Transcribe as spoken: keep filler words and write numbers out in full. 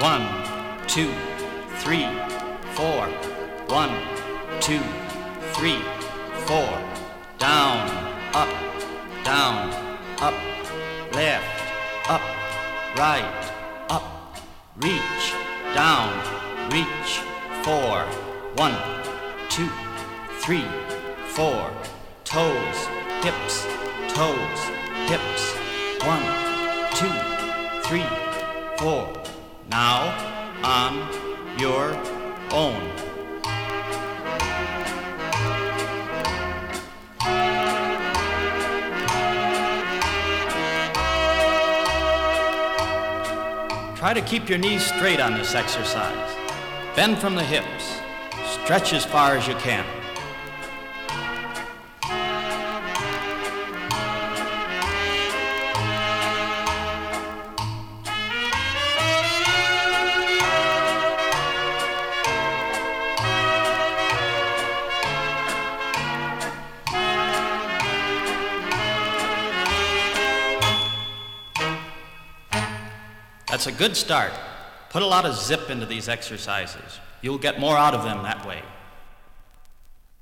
One, two, three, four. One, two, three, four. Down, up, down, up, left, up, right, up, reach, down, reach, four. One, two, three, four. Toes, hips, toes, hips. One, two, three, four. Now on your own. Try to keep your knees straight on this exercise. Bend from the hips. Stretch as far as you can. That's a good start. Put a lot of zip into these exercises. You'll get more out of them that way.